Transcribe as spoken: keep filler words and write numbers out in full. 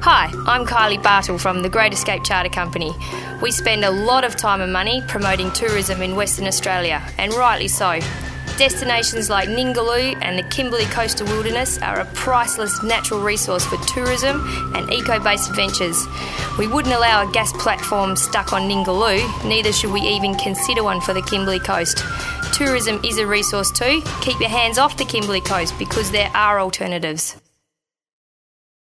Hi, I'm Kylie Bartle from the Great Escape Charter Company. We spend a lot of time and money promoting tourism in Western Australia, and rightly so. Destinations like Ningaloo and the Kimberley Coastal Wilderness are a priceless natural resource for tourism and eco-based adventures. We wouldn't allow a gas platform stuck on Ningaloo, neither should we even consider one for the Kimberley Coast. Tourism is a resource too. Keep your hands off the Kimberley Coast because there are alternatives.